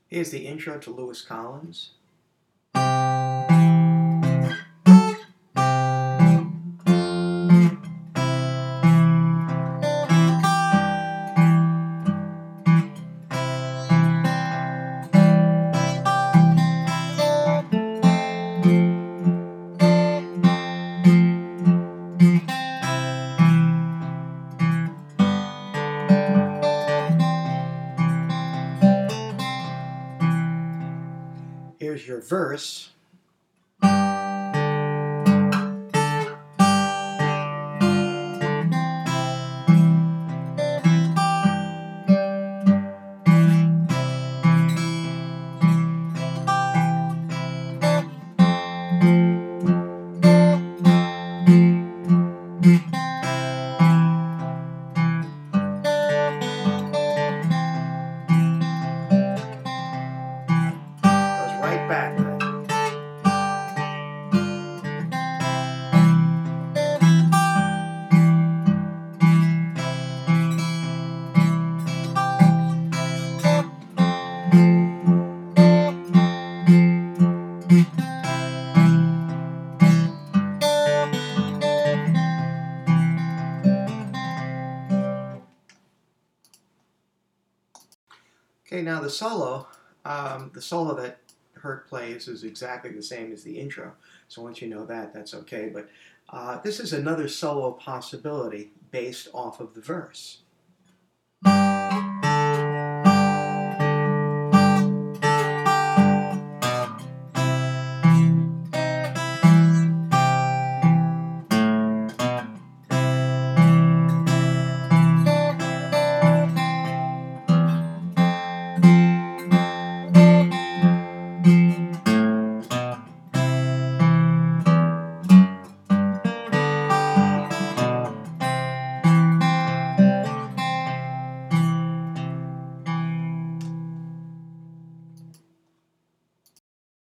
Here's the intro to Lewis Collins. Here's your verse. Goes right back with it. Okay, now the solo that Hurt plays is exactly the same as the intro. So once you know that, that's okay. But this is another solo possibility based off of the verse.